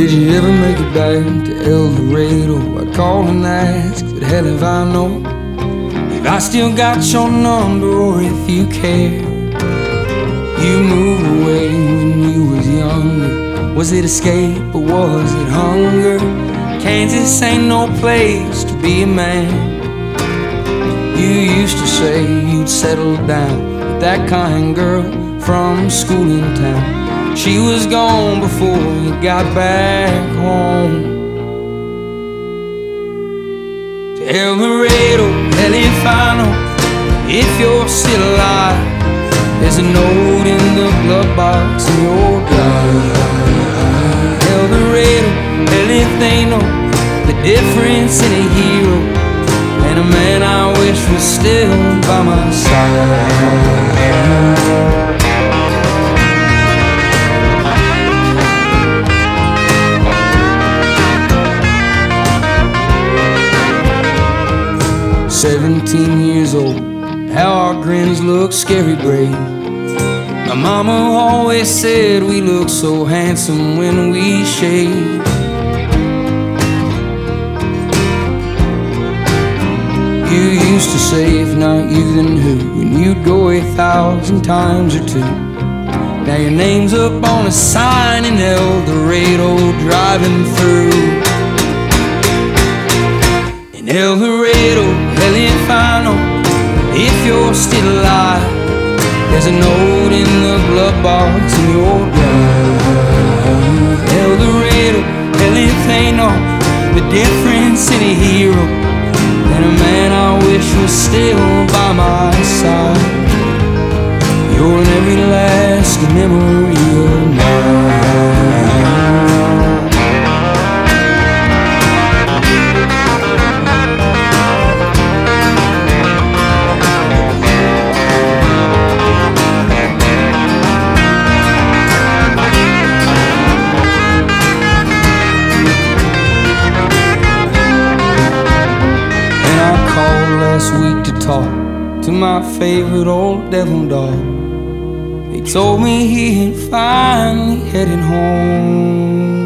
Did you ever make it back to El Dorado? I called and asked, but hell if I know if I still got your number or if you care. You moved away when you was younger. Was it escape or was it hunger? Kansas ain't no place to be a man. You used to say you'd settle down with that kind girl from school in town. She was gone before you got back home. To El Dorado, El Infano, if you're still alive, there's a note in the glove box in your drive. El Dorado, El Infano, the difference in a hero and a man I wish was still by my side. 17 years old, how our grins look scary brave. My mama always said we look so handsome when we shave. You used to say if not you then who, and you'd go 1,000 times or two. Now your name's up on a sign in El Dorado driving through. In El Dorado, El Infano, if you're still alive, there's a note in the glove box in your drive. El Dorado, El Infano, the difference in a hero and a man I wish was still by my side. You're in every last memory of mine. Last week to talk to my favorite old devil dog. They told me he had finally headed home.